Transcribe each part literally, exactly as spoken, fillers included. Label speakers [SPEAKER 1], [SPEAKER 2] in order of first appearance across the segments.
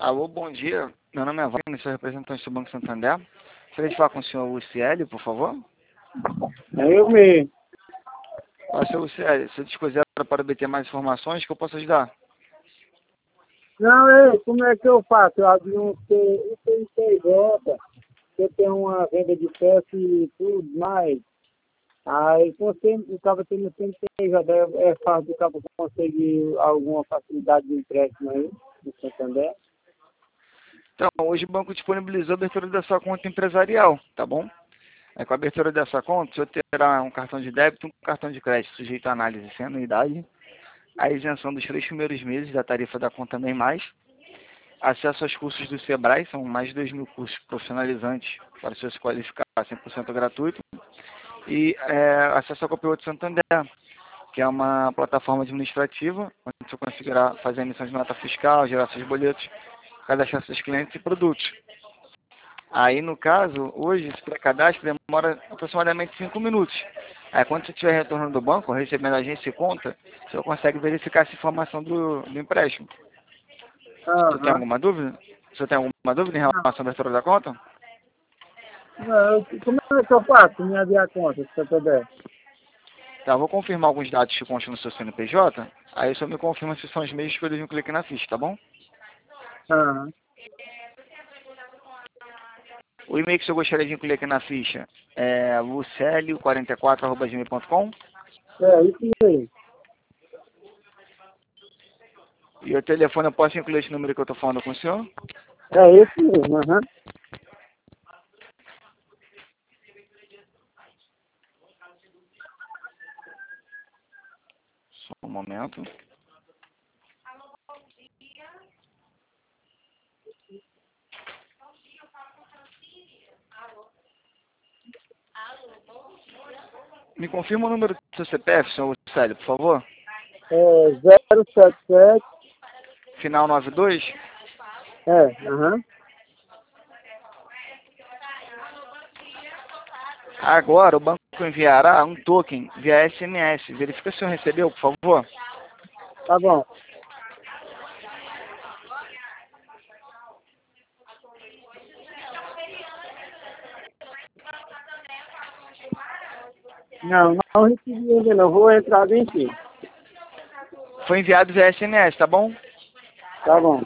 [SPEAKER 1] Alô, bom dia. Meu nome é Wagner, sou representante do Banco Santander. Gostaria de falar com o senhor Luciele, por favor.
[SPEAKER 2] É eu mesmo.
[SPEAKER 1] Olá, senhor Luciele, se dispuser para obter mais informações, que eu posso ajudar?
[SPEAKER 2] Não, é, como é que eu faço? Eu abri um C N J, eu tenho uma venda de peça e tudo mais. Aí, com o cabo tendo C N J, é, é fácil do cabo conseguir alguma facilidade de empréstimo aí, no Santander.
[SPEAKER 1] Então, hoje o banco disponibilizou a abertura da sua conta empresarial, tá bom? É, com a abertura dessa conta, o senhor terá um cartão de débito e um cartão de crédito sujeito à análise sem anuidade, a isenção dos três primeiros meses da tarifa da conta Nem Mais, acesso aos cursos do Sebrae, são mais de dois mil cursos profissionalizantes para o senhor se qualificar cem por cento gratuito, e é, acesso ao Copiloto Santander, que é uma plataforma administrativa, onde o senhor conseguirá fazer a emissão de nota fiscal, gerar seus boletos, cadastrar seus clientes e produtos. Aí, no caso, hoje, esse pré-cadastro demora aproximadamente cinco minutos. Aí, quando você tiver retorno do banco, recebendo a agência e conta, o senhor consegue verificar essa informação do, do empréstimo. O senhor tem
[SPEAKER 2] Aham.
[SPEAKER 1] alguma dúvida? O senhor tem alguma dúvida em relação à abertura da conta?
[SPEAKER 2] Não, como é que eu faço me abrir a conta, se eu puder?
[SPEAKER 1] Tá, vou confirmar alguns dados que constam no seu C N P J, aí o senhor me confirma se são os mesmos que eu devo clicar na ficha, tá bom?
[SPEAKER 2] Aham.
[SPEAKER 1] O e-mail que o senhor gostaria de incluir aqui na ficha é lucelio quarenta e quatro arroba gmail ponto com
[SPEAKER 2] É, isso aí.
[SPEAKER 1] e o telefone eu posso incluir esse número que eu estou falando com o senhor?
[SPEAKER 2] É isso mesmo, aham.
[SPEAKER 1] Só um momento. Me confirma o número do seu C P F, senhor Lucélio, por favor.
[SPEAKER 2] É zero sete sete,
[SPEAKER 1] Final noventa e dois.
[SPEAKER 2] é, aham.
[SPEAKER 1] Agora o banco enviará um token via S M S. Verifica se o senhor recebeu, por favor.
[SPEAKER 2] Tá bom. Não, não recebi ainda não, vou entrar bem aqui.
[SPEAKER 1] Foi enviado via S M S, tá bom?
[SPEAKER 2] Tá bom.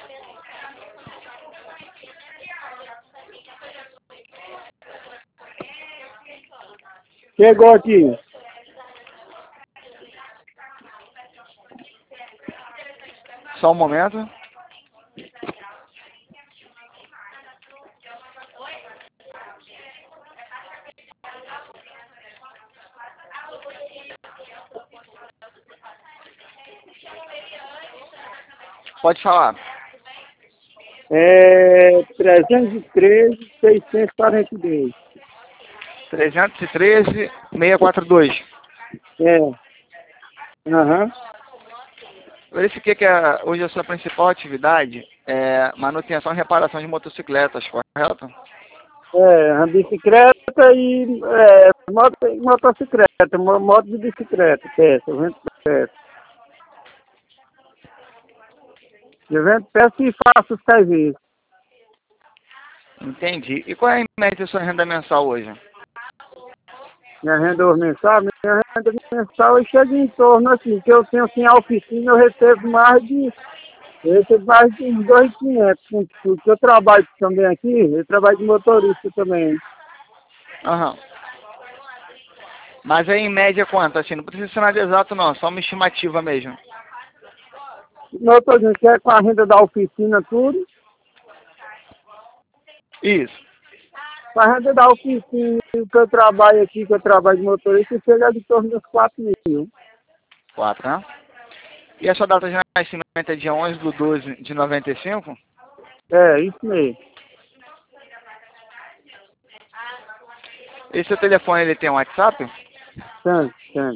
[SPEAKER 2] Chegou aqui.
[SPEAKER 1] Só um momento. Pode falar.
[SPEAKER 2] É trezentos e treze, seiscentos e quarenta e dois.
[SPEAKER 1] trezentos e treze, seiscentos e quarenta e dois.
[SPEAKER 2] É. Aham.
[SPEAKER 1] Verifiquei que a, hoje a sua principal atividade é manutenção e reparação de motocicletas, correto?
[SPEAKER 2] É, a bicicleta e é, moto, motocicleta, mo- moto de bicicleta, peça, eu vendo peça. Eu vendo peça e faço os serviços.
[SPEAKER 1] Entendi. E qual é a média da sua renda mensal hoje?
[SPEAKER 2] Minha renda mensal, minha renda mensal eu chego em torno assim, que eu tenho assim a oficina, eu recebo mais de, eu recebo mais de dois mil e quinhentos, com tudo. Eu trabalho também aqui, eu trabalho de motorista também.
[SPEAKER 1] Aham. Mas aí em média quanto? Assim, não precisa ser nada exato não, só uma estimativa mesmo.
[SPEAKER 2] Motorista, que é com a renda da oficina tudo,
[SPEAKER 1] Isso.
[SPEAKER 2] com a renda da oficina que eu trabalho aqui, que eu trabalho de motorista, chega de torno dos quatro mil.
[SPEAKER 1] Quatro, né? E a sua data de nascimento é dia onze de doze de noventa e cinco?
[SPEAKER 2] É, isso mesmo.
[SPEAKER 1] Esse seu telefone ele tem um WhatsApp?
[SPEAKER 2] Tanto, tanto.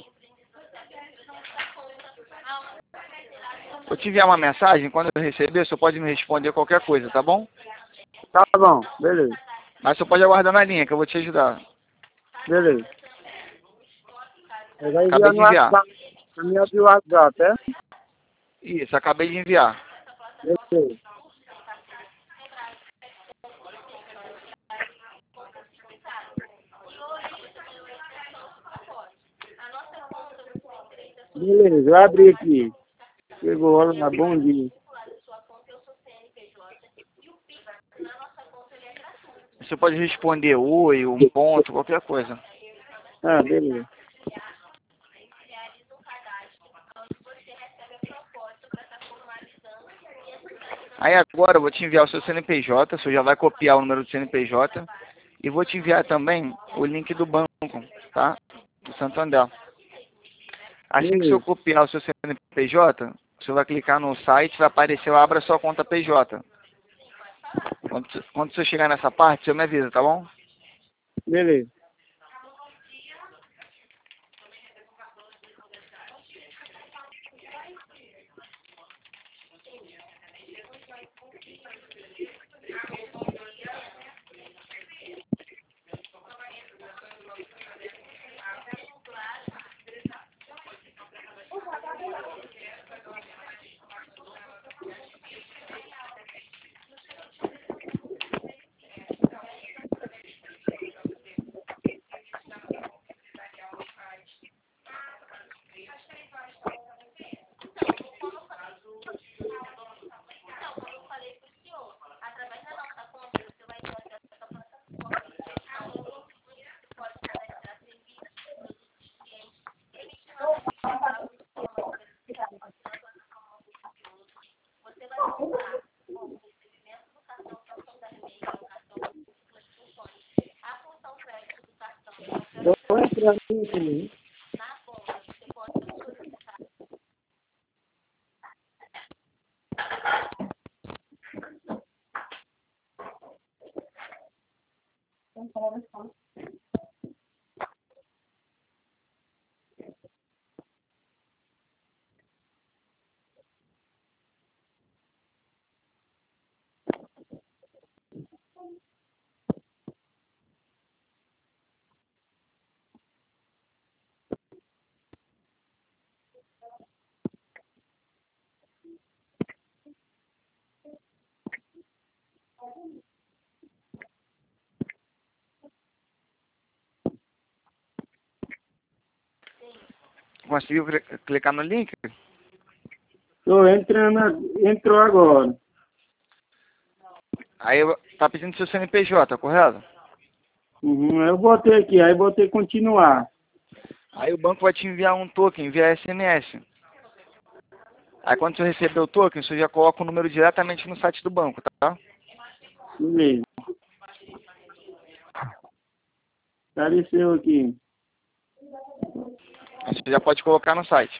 [SPEAKER 1] Eu te enviar uma mensagem, quando eu receber, você pode me responder qualquer coisa, tá bom?
[SPEAKER 2] Tá bom, beleza,
[SPEAKER 1] Mas você pode aguardar na linha, que eu vou te ajudar.
[SPEAKER 2] beleza. Eu vou
[SPEAKER 1] Acabei
[SPEAKER 2] enviar
[SPEAKER 1] de
[SPEAKER 2] no
[SPEAKER 1] enviar.
[SPEAKER 2] WhatsApp, na minha do WhatsApp, é?
[SPEAKER 1] Isso, acabei de enviar.
[SPEAKER 2] Beleza. Beleza, eu abri aqui. Chegou, olha, bom dia.
[SPEAKER 1] Você pode responder oi, um ponto, qualquer coisa.
[SPEAKER 2] Ah, beleza.
[SPEAKER 1] Aí agora eu vou te enviar o seu C N P J, você já vai copiar o número do C N P J e vou te enviar também o link do banco, tá? Do Santander. Assim que você copiar o seu C N P J, você vai clicar no site, vai aparecer, abra sua conta P J. Quando, quando você chegar nessa parte, você me avisa, tá bom?
[SPEAKER 2] Beleza. Vou entrar aqui.
[SPEAKER 1] Conseguiu clicar no link?
[SPEAKER 2] Tô entrando, entrou agora.
[SPEAKER 1] Aí tá pedindo seu C N P J, correto?
[SPEAKER 2] Uhum, eu botei aqui, aí botei continuar.
[SPEAKER 1] Aí o banco vai te enviar um token via S M S. Aí quando você receber o token, você já coloca o número diretamente no site do banco, tá?
[SPEAKER 2] Beleza. Apareceu aqui.
[SPEAKER 1] Aí você já pode colocar no site.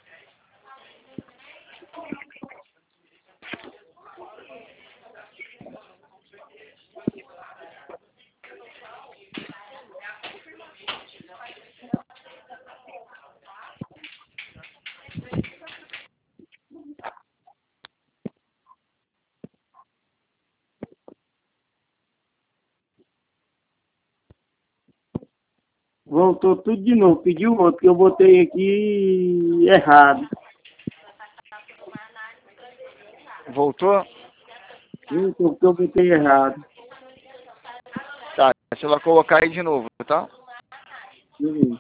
[SPEAKER 2] Voltou tudo de novo. Pediu outro que eu botei aqui errado.
[SPEAKER 1] Voltou?
[SPEAKER 2] Voltou porque eu botei errado.
[SPEAKER 1] Tá, você vai colocar aí de novo, tá?
[SPEAKER 2] Beleza.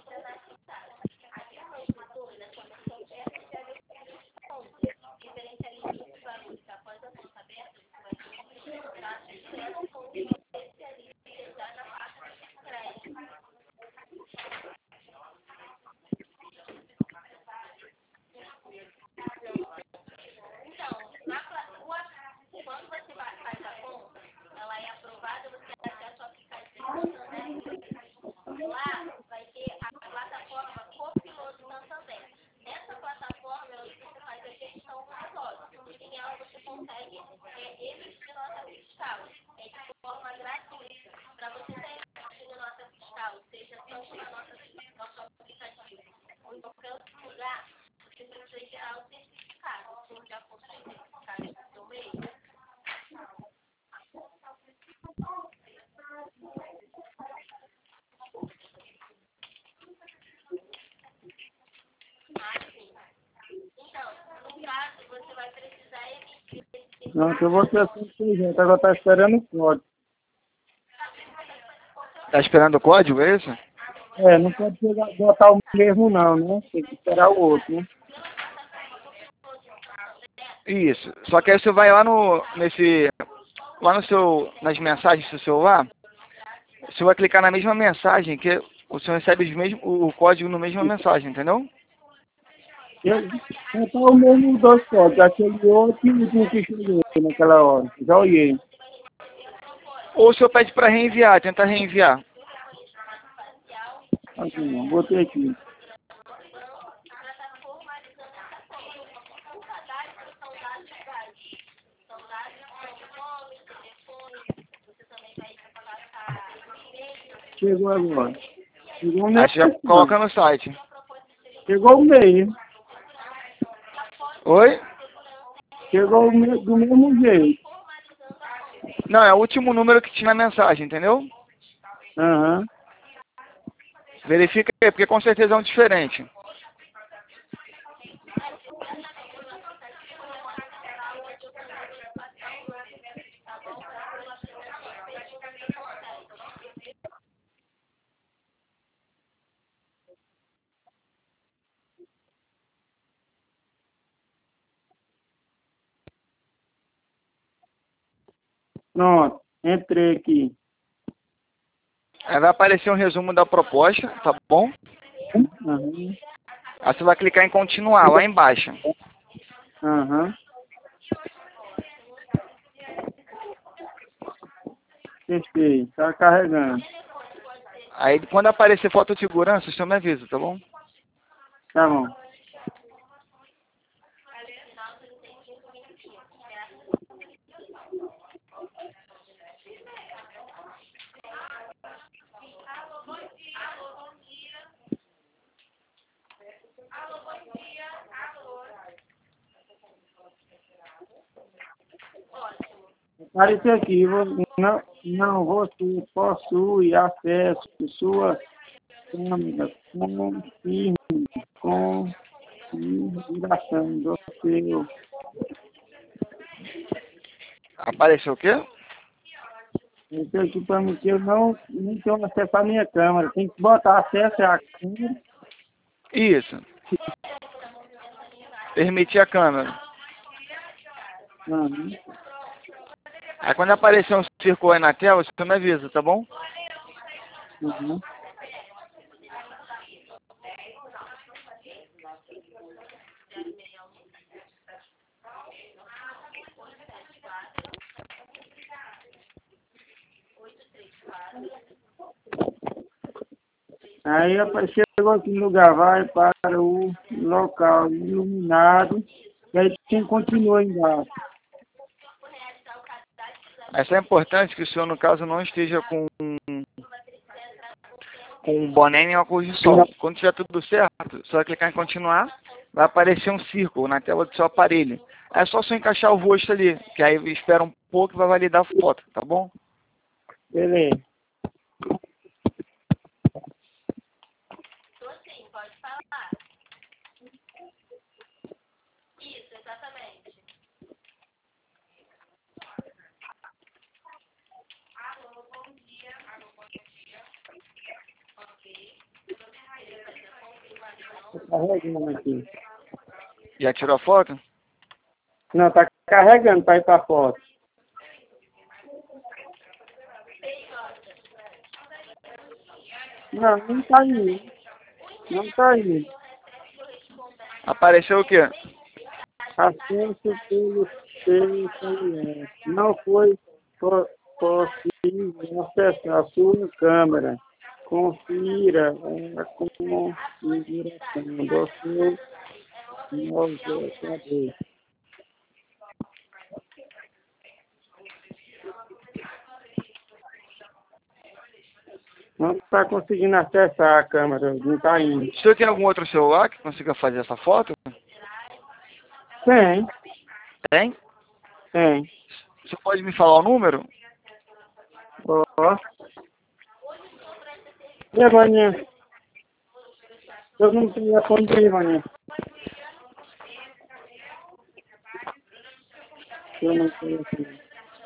[SPEAKER 2] Não, que eu vou ter assim que gente. Agora tá esperando o código.
[SPEAKER 1] Tá esperando o código, é isso?
[SPEAKER 2] É, não pode pegar, botar o mesmo não, né? Tem que esperar o outro, né?
[SPEAKER 1] Isso. Só que aí você vai lá no, nesse, lá no seu, nas mensagens do seu celular, você vai clicar na mesma mensagem, que você recebe os mesmos, o código na mesma mensagem, entendeu?
[SPEAKER 2] Eu, então o mesmo dois códigos, aquele outro e o último que chegou naquela hora. Já olhei.
[SPEAKER 1] Ou o senhor pede para reenviar, tenta reenviar.
[SPEAKER 2] Aqui, não, botei aqui. Chegou agora. Chegou o
[SPEAKER 1] Aí você já
[SPEAKER 2] mesmo.
[SPEAKER 1] coloca no site.
[SPEAKER 2] Chegou o meio.
[SPEAKER 1] Oi?
[SPEAKER 2] Chegou o me- do mesmo jeito.
[SPEAKER 1] Não, é o último número que tinha na mensagem, entendeu?
[SPEAKER 2] Aham.
[SPEAKER 1] Verifica aí, porque com certeza é um diferente.
[SPEAKER 2] Pronto. Entrei aqui.
[SPEAKER 1] Aí vai aparecer um resumo da proposta, tá bom?
[SPEAKER 2] Aham.
[SPEAKER 1] Aí você vai clicar em continuar, lá embaixo.
[SPEAKER 2] Aham. Fechei. Tá carregando.
[SPEAKER 1] Aí quando aparecer foto de segurança, você me avisa, tá bom?
[SPEAKER 2] Tá bom. Apareceu aqui, vo- não, não, você possui acesso à sua câmera confirme configuração do seu.
[SPEAKER 1] Apareceu o quê?
[SPEAKER 2] Então aqui para mim que eu não, não tenho acesso à minha câmera. Tem que botar acesso à câmera.
[SPEAKER 1] Isso. Permitir a câmera.
[SPEAKER 2] Aham.
[SPEAKER 1] Aí quando aparecer um círculo aí na tela, você me avisa, tá bom?
[SPEAKER 2] Uhum. Aí apareceu aqui no lugar, vai para o local iluminado, e aí quem continua embaixo.
[SPEAKER 1] Essa é importante que o senhor, no caso, não esteja com, com um boné nem óculos de sol. Quando tiver tudo certo, só vai clicar em continuar, vai aparecer um círculo na tela do seu aparelho. É só você encaixar o rosto ali, que aí espera um pouco e vai validar a foto, tá bom?
[SPEAKER 2] Beleza. Tô carregando aqui.
[SPEAKER 1] Já tirou a foto?
[SPEAKER 2] Não, tá carregando para ir para foto. Não, não tá indo. Não tá indo.
[SPEAKER 1] Apareceu o quê?
[SPEAKER 2] Acesso pelo seu celular. Não foi po- possível acessar a sua câmera. Confira a configuração do seu navegador. Não está conseguindo acessar a câmera, não está indo.
[SPEAKER 1] O senhor tem algum outro celular que consiga fazer essa foto?
[SPEAKER 2] Tem,
[SPEAKER 1] Tem?
[SPEAKER 2] tem.
[SPEAKER 1] O senhor pode me falar o número?
[SPEAKER 2] Ó. E a Vaninha? Eu não tenho a fonte aí, Vaninha. Eu não tenho aqui.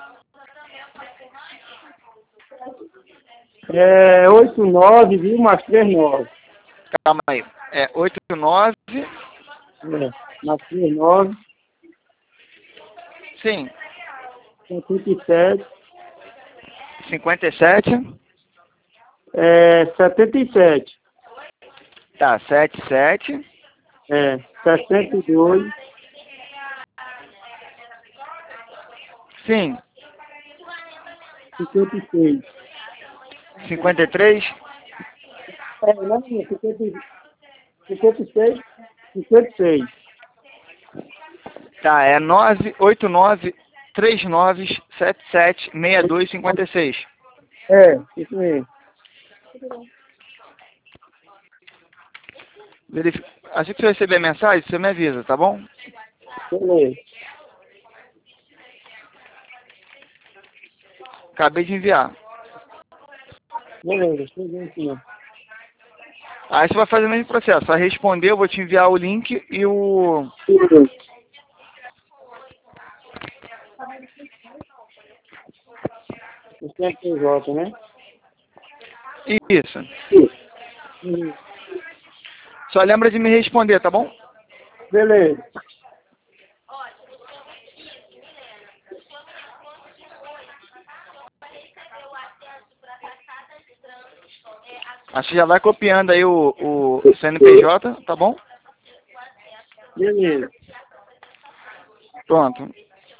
[SPEAKER 2] É oito nove, viu? Mais três nove.
[SPEAKER 1] Calma aí. É oito nove
[SPEAKER 2] É, mais três nove.
[SPEAKER 1] Sim.
[SPEAKER 2] setenta e sete.
[SPEAKER 1] cinquenta e sete.
[SPEAKER 2] É, setenta e sete.
[SPEAKER 1] Tá, setenta e sete.
[SPEAKER 2] É, sessenta e dois.
[SPEAKER 1] Sim.
[SPEAKER 2] cinquenta e seis.
[SPEAKER 1] cinquenta e três.
[SPEAKER 2] É, não, cinquenta e seis. cinquenta e seis.
[SPEAKER 1] Tá, é nove oito nove três nove sete sete seis dois cinco seis.
[SPEAKER 2] É, isso mesmo.
[SPEAKER 1] Verific... Assim que você receber a mensagem, você me avisa, tá bom?
[SPEAKER 2] Beleza.
[SPEAKER 1] Acabei de enviar.
[SPEAKER 2] Beleza, cheguei aqui.
[SPEAKER 1] Aí você vai fazer o mesmo processo. Vai responder, eu vou te enviar o link e o...
[SPEAKER 2] O C N P J, né?
[SPEAKER 1] Isso.
[SPEAKER 2] Uhum.
[SPEAKER 1] Só lembra de me responder, tá bom?
[SPEAKER 2] Beleza.
[SPEAKER 1] Acho que já vai copiando aí o, o C N P J, tá bom?
[SPEAKER 2] Beleza.
[SPEAKER 1] Pronto.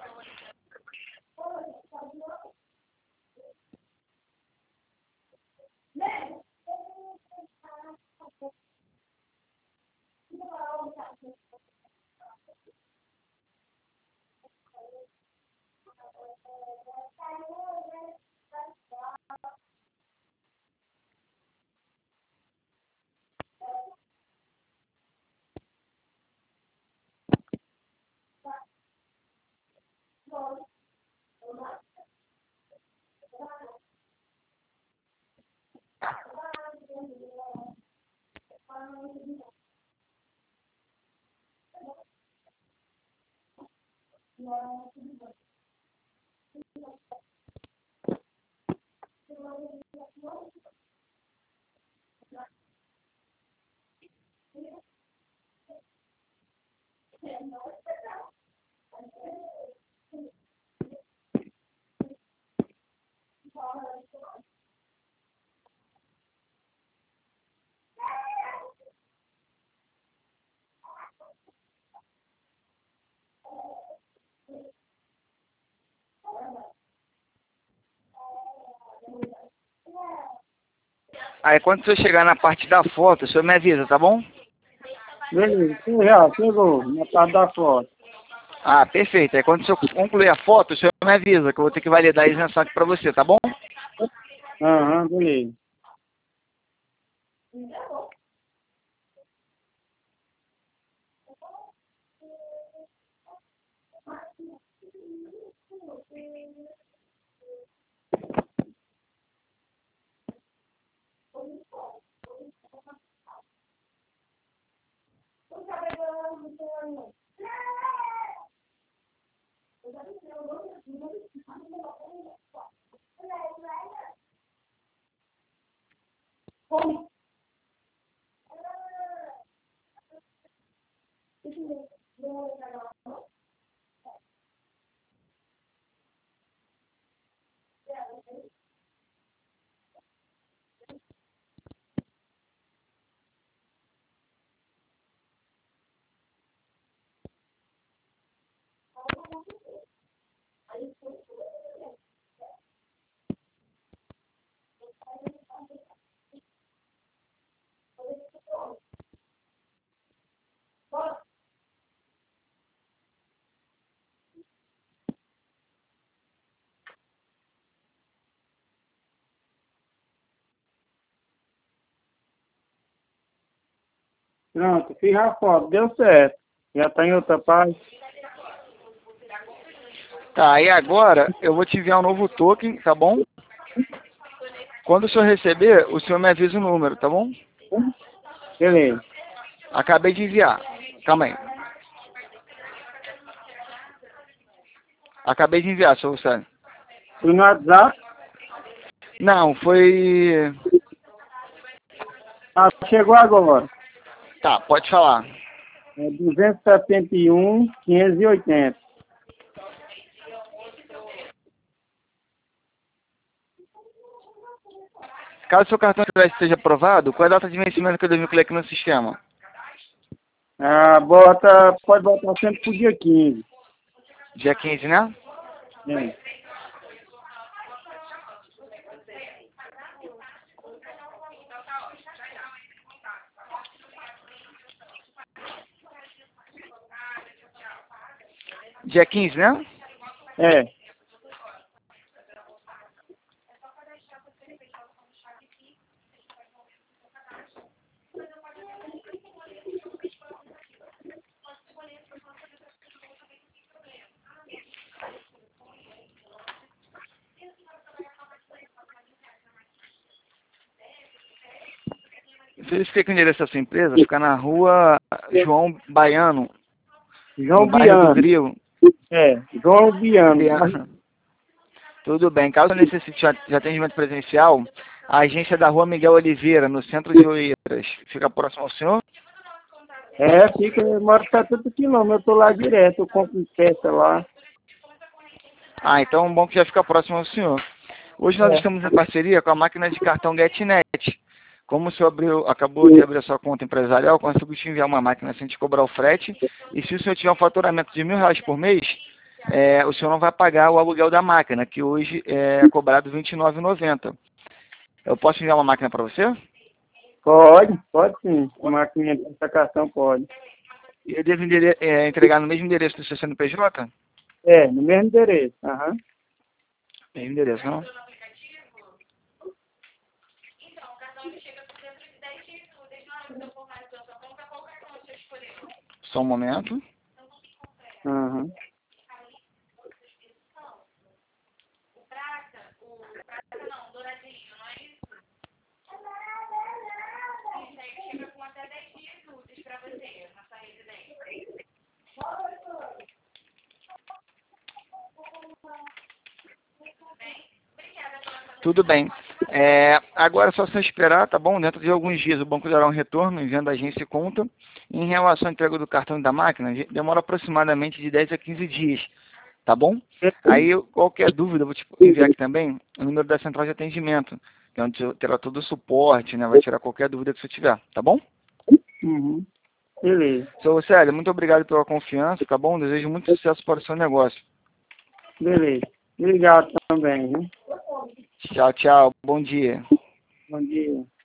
[SPEAKER 1] Aí quando você chegar na parte da foto, o senhor me avisa, tá bom?
[SPEAKER 2] Beleza. Sim, já, chegou. Na parte da foto.
[SPEAKER 1] Ah, perfeito. Aí quando o senhor concluir a foto, o senhor me avisa, que eu vou ter que validar a isenção aqui pra você, tá bom?
[SPEAKER 2] Aham, beleza. Pronto, fiz a foto. Deu certo. Já tá em outra parte.
[SPEAKER 1] Tá, aí agora eu vou te enviar um novo token, tá bom? Quando o senhor receber, o senhor me avisa o número, tá bom?
[SPEAKER 2] Beleza.
[SPEAKER 1] Acabei de enviar. Calma aí. Acabei de enviar, senhor Luciano.
[SPEAKER 2] Fui no WhatsApp.
[SPEAKER 1] Não, foi...
[SPEAKER 2] Ah, chegou agora.
[SPEAKER 1] Tá, pode falar.
[SPEAKER 2] É duzentos e setenta e um, quinhentos e oitenta.
[SPEAKER 1] Caso seu cartão de crédito seja aprovado, qual é a data de vencimento que eu devo incluir aqui no sistema?
[SPEAKER 2] Ah, bota, pode botar sempre pro dia quinze.
[SPEAKER 1] Dia quinze, né?
[SPEAKER 2] É.
[SPEAKER 1] Dia quinze, né?
[SPEAKER 2] É.
[SPEAKER 1] Verifiquei que o endereço da sua empresa fica na rua João Baiano,
[SPEAKER 2] João
[SPEAKER 1] no bairro do
[SPEAKER 2] Biano.
[SPEAKER 1] Grilo.
[SPEAKER 2] É, João Biano.
[SPEAKER 1] Biano. Tudo bem. Caso necessite de atendimento presencial, a agência da rua Miguel Oliveira, no centro de Oeiras, fica próximo ao senhor?
[SPEAKER 2] É, fica, eu moro setenta quilômetros, eu tô lá direto, eu compro peça lá.
[SPEAKER 1] Ah, então bom que já fica próximo ao senhor. Hoje nós
[SPEAKER 2] É.
[SPEAKER 1] estamos em parceria com a máquina de cartão GetNet. Como o senhor abriu, acabou de abrir a sua conta empresarial, consigo te enviar uma máquina sem te cobrar o frete. E se o senhor tiver um faturamento de mil reais por mês, é, o senhor não vai pagar o aluguel da máquina, que hoje é cobrado vinte e nove reais e noventa centavos. Eu posso enviar uma máquina para você?
[SPEAKER 2] Pode, pode sim. Uma cliente dessa cartão pode.
[SPEAKER 1] E eu devo endere- é, entregar no mesmo endereço do seu C N P J?
[SPEAKER 2] É, no mesmo endereço. Aham.
[SPEAKER 1] Mesmo endereço, não? Só um momento.
[SPEAKER 2] Aham.
[SPEAKER 1] Tudo bem. É, agora é só você esperar, tá bom? Dentro de alguns dias o banco dará um retorno enviando a agência e conta. Em relação à entrega do cartão e da máquina, demora aproximadamente de dez a quinze dias, tá bom? Aí, qualquer dúvida, eu vou te enviar aqui também o número da central de atendimento, que é onde terá todo o suporte, né? Vai tirar qualquer dúvida que você tiver, tá bom?
[SPEAKER 2] Uhum. Beleza.
[SPEAKER 1] Seu Célio, muito obrigado pela confiança, tá bom? Desejo muito sucesso para o seu negócio.
[SPEAKER 2] Beleza. Obrigado também, viu?
[SPEAKER 1] Tchau, tchau. Bom dia.
[SPEAKER 2] Bom dia.